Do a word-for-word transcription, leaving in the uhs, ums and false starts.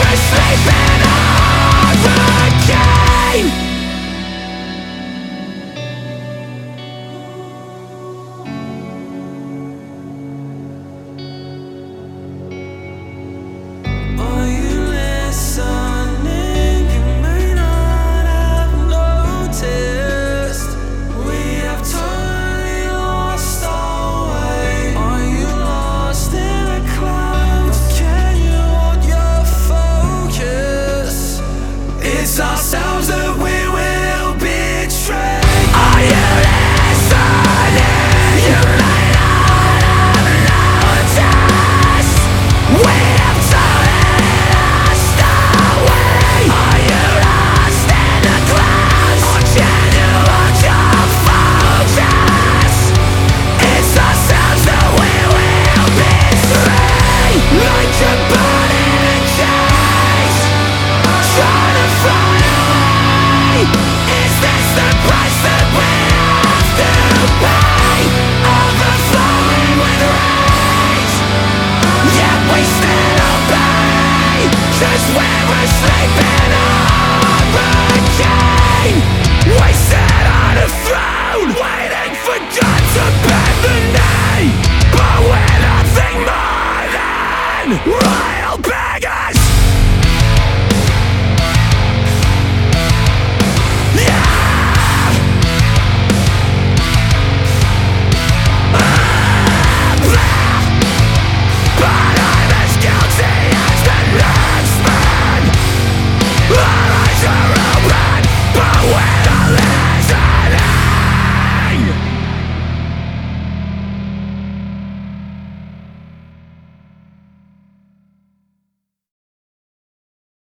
we're sleeping again. Are you listening? You may not have noticed we have totally lost our way. Are you lost in a cloud? Can you hold your focus? It's ourselves that we will betray. Are you listening? You may not have noticed we have totally lost our way. Are you lost in the clouds? Or can you hold your focus? It's ourselves that we will betray. Like a bird in a cage, trying to fly away. Is this the price that we have to pay? Overflowing with rage, yet we still obey. 'Cause we were sleeping again. Wasted on a throne, waiting for God to bend the knee. But we're nothing more than royal beggars.